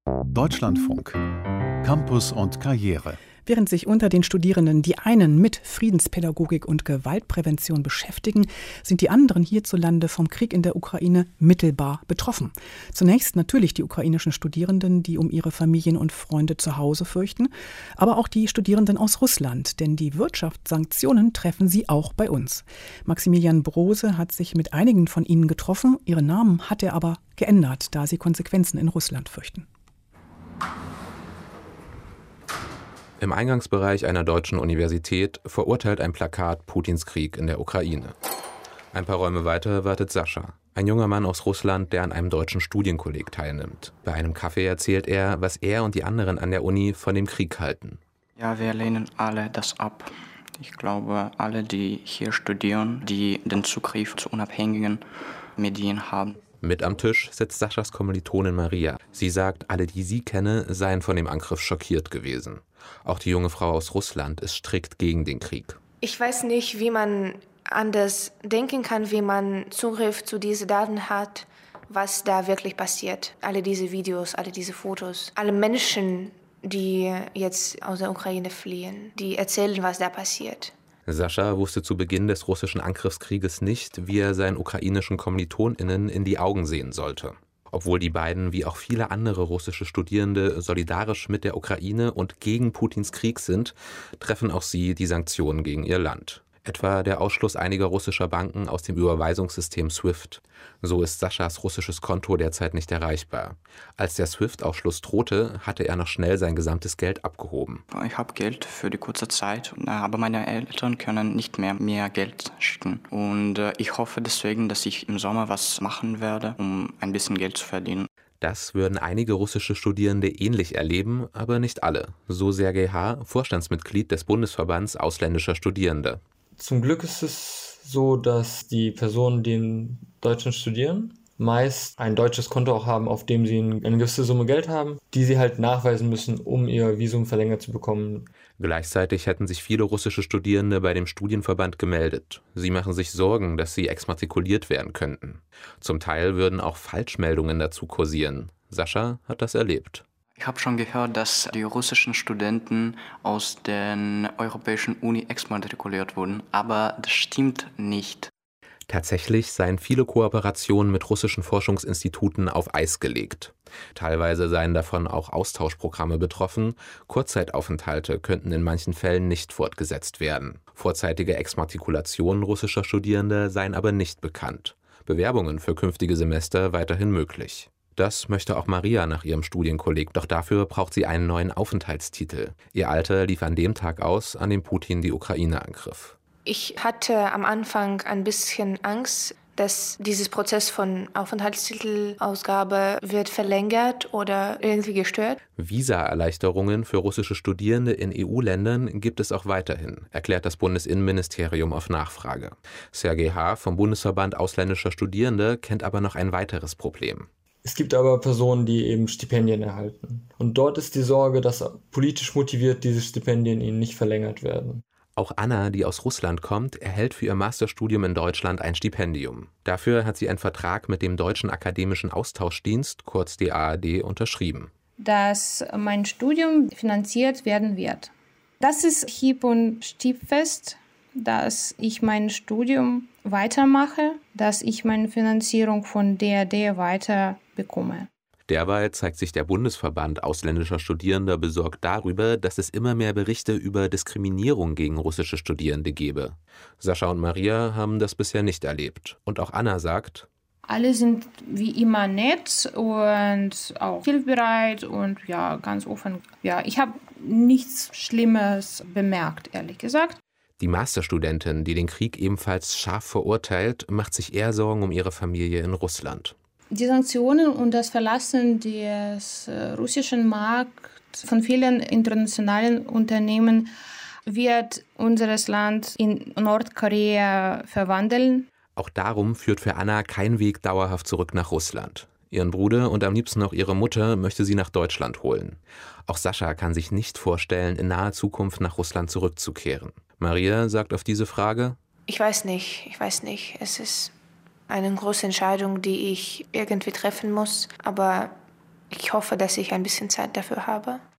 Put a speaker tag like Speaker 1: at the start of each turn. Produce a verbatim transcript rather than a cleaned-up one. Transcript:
Speaker 1: Deutschlandfunk. Campus und Karriere.
Speaker 2: Während sich unter den Studierenden die einen mit Friedenspädagogik und Gewaltprävention beschäftigen, sind die anderen hierzulande vom Krieg in der Ukraine mittelbar betroffen. Zunächst natürlich die ukrainischen Studierenden, die um ihre Familien und Freunde zu Hause fürchten, aber auch die Studierenden aus Russland, denn die Wirtschaftssanktionen treffen sie auch bei uns. Maximilian Brose hat sich mit einigen von ihnen getroffen, ihre Namen hat er aber geändert, da sie Konsequenzen in Russland fürchten.
Speaker 3: Im Eingangsbereich einer deutschen Universität verurteilt ein Plakat Putins Krieg in der Ukraine. Ein paar Räume weiter wartet Sascha, ein junger Mann aus Russland, der an einem deutschen Studienkolleg teilnimmt. Bei einem Kaffee erzählt er, was er und die anderen an der Uni von dem Krieg halten.
Speaker 4: Ja, wir lehnen alle das ab. Ich glaube, alle, die hier studieren, die den Zugriff zu unabhängigen Medien haben.
Speaker 3: Mit am Tisch sitzt Saschas Kommilitonin Maria. Sie sagt, alle, die sie kenne, seien von dem Angriff schockiert gewesen. Auch die junge Frau aus Russland ist strikt gegen den Krieg.
Speaker 5: Ich weiß nicht, wie man anders denken kann, wie man Zugriff zu diesen Daten hat, was da wirklich passiert. Alle diese Videos, alle diese Fotos, alle Menschen, die jetzt aus der Ukraine fliehen, die erzählen, was da passiert.
Speaker 3: Sascha wusste zu Beginn des russischen Angriffskrieges nicht, wie er seinen ukrainischen KommilitonInnen in die Augen sehen sollte. Obwohl die beiden, wie auch viele andere russische Studierende, solidarisch mit der Ukraine und gegen Putins Krieg sind, treffen auch sie die Sanktionen gegen ihr Land. Etwa der Ausschluss einiger russischer Banken aus dem Überweisungssystem SWIFT. So ist Saschas russisches Konto derzeit nicht erreichbar. Als der SWIFT-Ausschluss drohte, hatte er noch schnell sein gesamtes Geld abgehoben.
Speaker 4: Ich habe Geld für die kurze Zeit, aber meine Eltern können nicht mehr mehr Geld schicken. Und ich hoffe deswegen, dass ich im Sommer was machen werde, um ein bisschen Geld zu verdienen.
Speaker 3: Das würden einige russische Studierende ähnlich erleben, aber nicht alle. So Sergej H., Vorstandsmitglied des Bundesverbands ausländischer Studierende.
Speaker 6: Zum Glück ist es so, dass die Personen, die in Deutschland studieren, meist ein deutsches Konto auch haben, auf dem sie eine gewisse Summe Geld haben, die sie halt nachweisen müssen, um ihr Visum verlängert zu bekommen.
Speaker 3: Gleichzeitig hätten sich viele russische Studierende bei dem Studienverband gemeldet. Sie machen sich Sorgen, dass sie exmatrikuliert werden könnten. Zum Teil würden auch Falschmeldungen dazu kursieren. Sascha hat das erlebt.
Speaker 4: Ich habe schon gehört, dass die russischen Studenten aus den europäischen Uni exmatrikuliert wurden, aber das stimmt nicht.
Speaker 3: Tatsächlich seien viele Kooperationen mit russischen Forschungsinstituten auf Eis gelegt. Teilweise seien davon auch Austauschprogramme betroffen. Kurzzeitaufenthalte könnten in manchen Fällen nicht fortgesetzt werden. Vorzeitige Exmatrikulationen russischer Studierende seien aber nicht bekannt. Bewerbungen für künftige Semester weiterhin möglich. Das möchte auch Maria nach ihrem Studienkolleg, doch dafür braucht sie einen neuen Aufenthaltstitel. Ihr Alter lief an dem Tag aus, an dem Putin die Ukraine angriff.
Speaker 5: Ich hatte am Anfang ein bisschen Angst, dass dieses Prozess von Aufenthaltstitelausgabe wird verlängert oder irgendwie gestört.
Speaker 3: Visa-Erleichterungen für russische Studierende in E U-Ländern gibt es auch weiterhin, erklärt das Bundesinnenministerium auf Nachfrage. Sergej H. vom Bundesverband ausländischer Studierende kennt aber noch ein weiteres Problem.
Speaker 6: Es gibt aber Personen, die eben Stipendien erhalten. Und dort ist die Sorge, dass politisch motiviert diese Stipendien ihnen nicht verlängert werden.
Speaker 3: Auch Anna, die aus Russland kommt, erhält für ihr Masterstudium in Deutschland ein Stipendium. Dafür hat sie einen Vertrag mit dem Deutschen Akademischen Austauschdienst, kurz D A A D, unterschrieben.
Speaker 7: Dass mein Studium finanziert werden wird. Das ist hieb- und stiefest, dass ich mein Studium weitermache, dass ich meine Finanzierung von D A D weiter bekomme.
Speaker 3: Derweil zeigt sich der Bundesverband ausländischer Studierender besorgt darüber, dass es immer mehr Berichte über Diskriminierung gegen russische Studierende gebe. Sascha und Maria haben das bisher nicht erlebt. Und auch Anna sagt:
Speaker 7: Alle sind wie immer nett und auch hilfsbereit und ja, ganz offen. Ja, ich habe nichts Schlimmes bemerkt, ehrlich gesagt.
Speaker 3: Die Masterstudentin, die den Krieg ebenfalls scharf verurteilt, macht sich eher Sorgen um ihre Familie in Russland.
Speaker 7: Die Sanktionen und das Verlassen des russischen Markts von vielen internationalen Unternehmen wird unser Land in Nordkorea verwandeln.
Speaker 3: Auch darum führt für Anna kein Weg dauerhaft zurück nach Russland. Ihren Bruder und am liebsten auch ihre Mutter möchte sie nach Deutschland holen. Auch Sascha kann sich nicht vorstellen, in naher Zukunft nach Russland zurückzukehren. Maria sagt auf diese Frage:
Speaker 5: Ich weiß nicht, ich weiß nicht. Es ist eine große Entscheidung, die ich irgendwie treffen muss. Aber Ich hoffe, dass ich ein bisschen Zeit dafür habe.